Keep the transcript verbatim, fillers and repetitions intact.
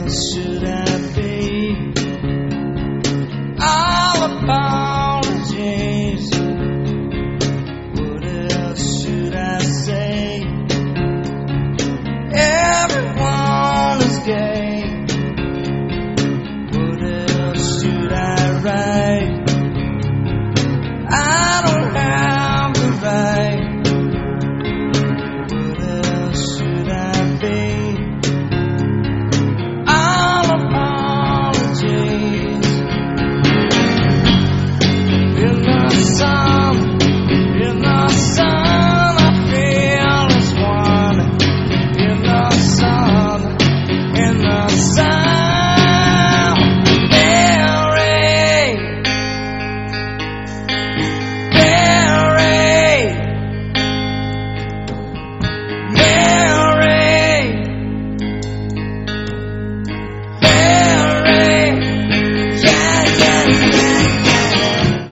should I be? All apologies. What else should I say? Everyone is gay. What else should I write? I don't have the right. What else should I be? All apologies. In the sun, in the sun, I feel as one. In the sun, in the sun.